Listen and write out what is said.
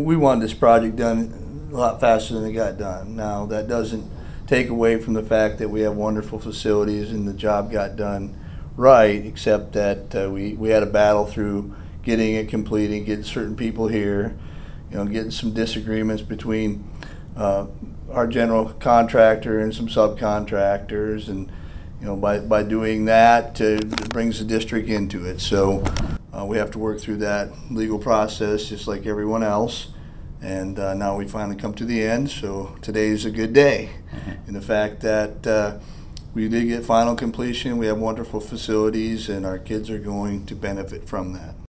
we wanted this project done a lot faster than it got done. Now, that doesn't take away from the fact that we have wonderful facilities and the job got done right, except that we had a battle through getting it completed, getting certain people here, getting some disagreements between our general contractor and some subcontractors, and by doing that, it brings the district into it. So we have to work through that legal process just like everyone else. And now we finally come to the end, so today's a good day. In the fact that we did get final completion, we have wonderful facilities, and our kids are going to benefit from that.